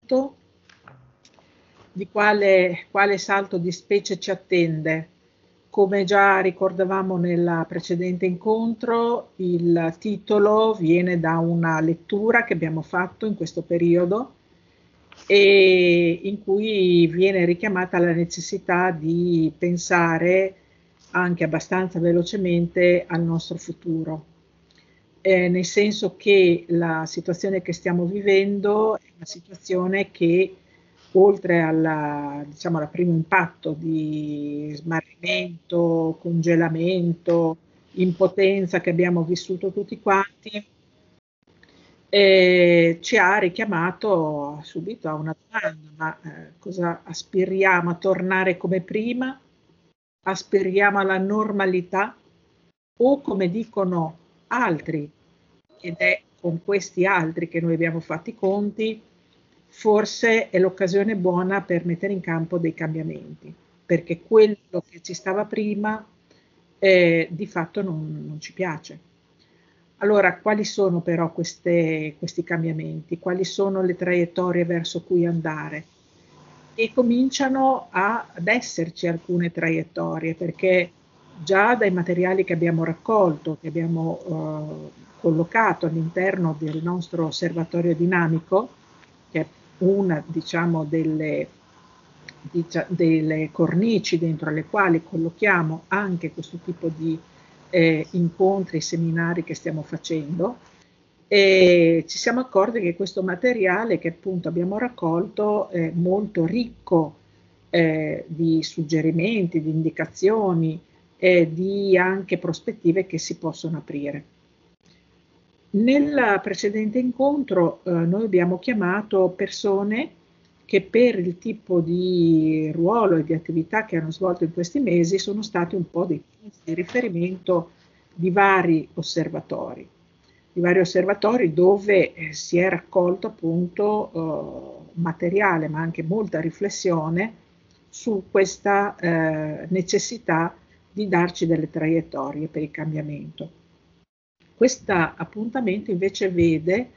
salto. Di quale salto di specie ci attende? Come già ricordavamo nel precedente incontro, il titolo viene da una lettura che abbiamo fatto in questo periodo e in cui viene richiamata la necessità di pensare anche abbastanza velocemente al nostro futuro, nel senso che la situazione che stiamo vivendo è una situazione che, oltre diciamo, al primo impatto di smarrimento, congelamento, impotenza che abbiamo vissuto tutti quanti, ci ha richiamato subito a una domanda: ma cosa aspiriamo? A tornare come prima? Aspiriamo alla normalità? O, come dicono altri, ed è con questi altri che noi abbiamo fatto i conti, forse è l'occasione buona per mettere in campo dei cambiamenti, perché quello che ci stava prima di fatto non ci piace. Allora, quali sono però questi cambiamenti? Quali sono le traiettorie verso cui andare? E cominciano ad esserci alcune traiettorie, perché già dai materiali che abbiamo raccolto, che abbiamo collocato all'interno del nostro osservatorio dinamico, che è una, diciamo, delle cornici dentro le quali collochiamo anche questo tipo di incontri e seminari che stiamo facendo, e ci siamo accorti che questo materiale che appunto abbiamo raccolto è molto ricco di suggerimenti, di indicazioni e di anche prospettive che si possono aprire. Nel precedente incontro noi abbiamo chiamato persone che, per il tipo di ruolo e di attività che hanno svolto in questi mesi, sono stati un po' dei punti di riferimento di vari osservatori dove si è raccolto appunto materiale, ma anche molta riflessione su questa necessità di darci delle traiettorie per il cambiamento. Questo appuntamento invece vede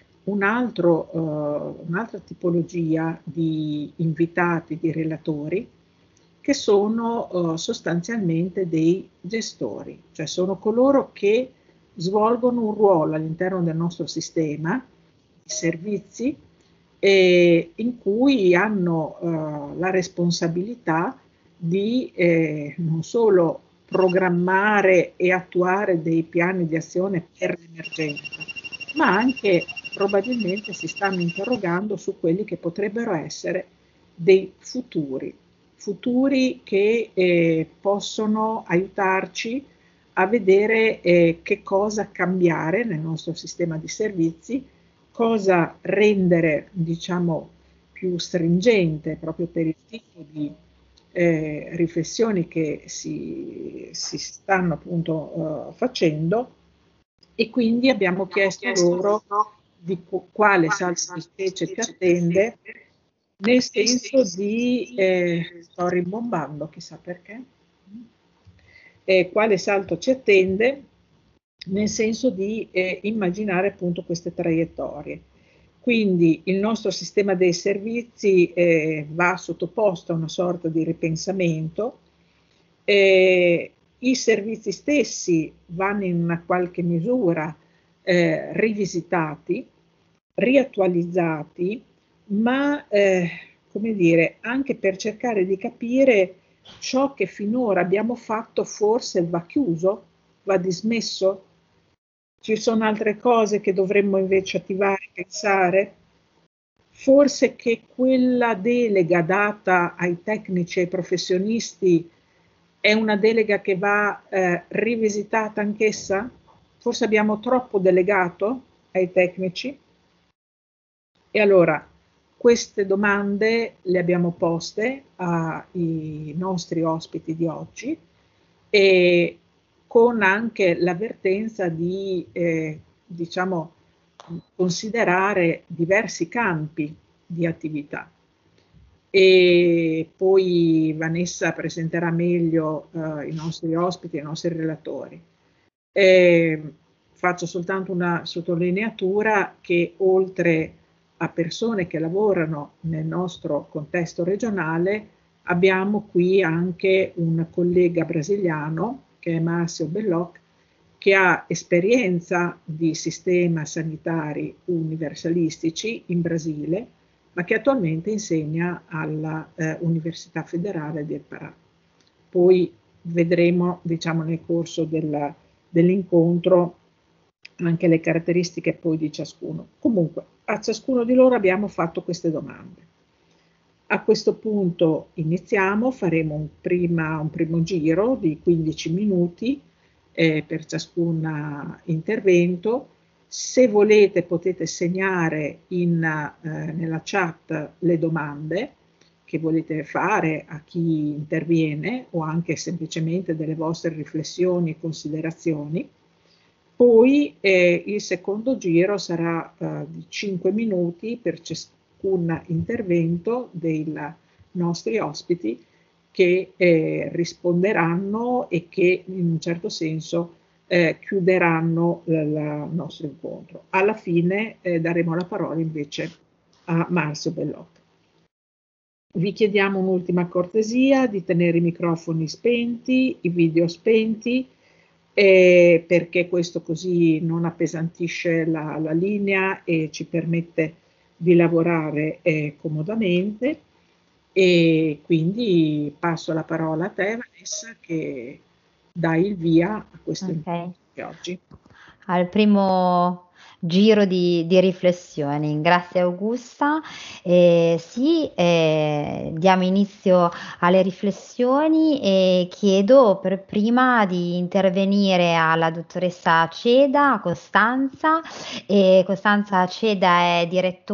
un'altra tipologia di invitati, di relatori, che sono sostanzialmente dei gestori, cioè sono coloro che svolgono un ruolo all'interno del nostro sistema di servizi in cui hanno la responsabilità di non solo programmare e attuare dei piani di azione per l'emergenza, ma anche probabilmente si stanno interrogando su quelli che potrebbero essere dei futuri che possono aiutarci a vedere che cosa cambiare nel nostro sistema di servizi, cosa rendere, diciamo, più stringente proprio per il tipo di riflessioni che si stanno appunto facendo, e quindi abbiamo chiesto loro di quale salto di specie ci attende, nel senso di, sto rimbombando, chissà perché, quale salto ci attende, nel senso di immaginare appunto queste traiettorie. Quindi il nostro sistema dei servizi va sottoposto a una sorta di ripensamento, i servizi stessi vanno in una qualche misura rivisitati, riattualizzati, ma come dire, anche per cercare di capire ciò che finora abbiamo fatto forse va chiuso, va dismesso. Ci sono altre cose che dovremmo invece attivare, pensare. Forse che quella delega data ai tecnici e ai professionisti è una delega che va rivisitata anch'essa? Forse abbiamo troppo delegato ai tecnici? E allora queste domande le abbiamo poste ai nostri ospiti di oggi, e con anche l'avvertenza di diciamo, considerare diversi campi di attività. E poi Vanessa presenterà meglio i nostri ospiti, i nostri relatori. Faccio soltanto una sottolineatura che, oltre a persone che lavorano nel nostro contesto regionale, abbiamo qui anche un collega brasiliano, che è Márcio Belloc, che ha esperienza di sistemi sanitari universalistici in Brasile, ma che attualmente insegna alla Università Federale del Pará. Poi vedremo, diciamo, nel corso dell'incontro anche le caratteristiche poi di ciascuno. Comunque, a ciascuno di loro abbiamo fatto queste domande. A questo punto iniziamo, faremo un primo giro di 15 minuti per ciascun intervento. Se volete potete segnare nella chat le domande che volete fare a chi interviene o anche semplicemente delle vostre riflessioni e considerazioni. Poi il secondo giro sarà di 5 minuti per ciascun intervento dei nostri ospiti che risponderanno e che in un certo senso chiuderanno il nostro incontro. Alla fine daremo la parola invece a Márcio Belloc. Vi chiediamo un'ultima cortesia di tenere i microfoni spenti, i video spenti, perché questo così non appesantisce la linea e ci permette di lavorare comodamente. E quindi passo la parola a te, Vanessa, che dai il via a questo incontro di oggi. Al primo giro di riflessioni. Grazie Augusta. Sì, diamo inizio alle riflessioni e chiedo per prima di intervenire alla dottoressa Aceda, Costanza. Costanza Aceda è direttore